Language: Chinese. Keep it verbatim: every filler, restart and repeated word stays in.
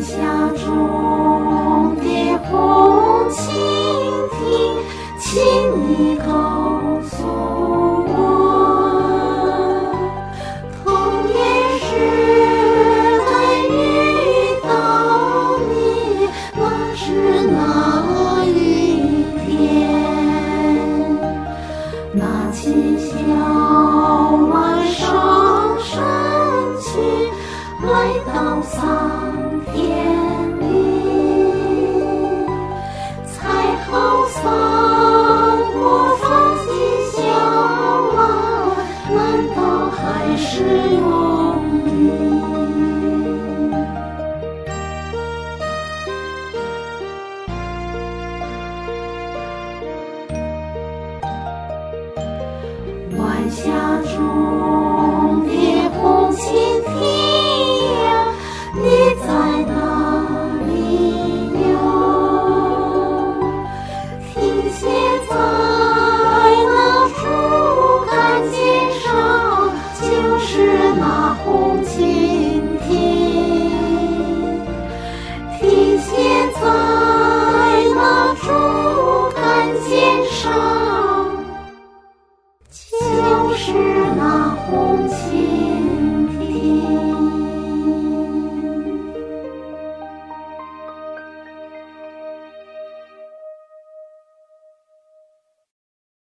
夏中的红蜻蜓，请你告诉我，童年时代遇到你，那是哪一天？那清宵晚上升起，来到桑田里，才好桑我放心笑啊，难道还是用力？晚霞中的红蜻蜓呀，你在哪里游？停歇在那树干尖上，就是那红蜻蜓。停歇在那树干尖上，就是那红蜻蜓。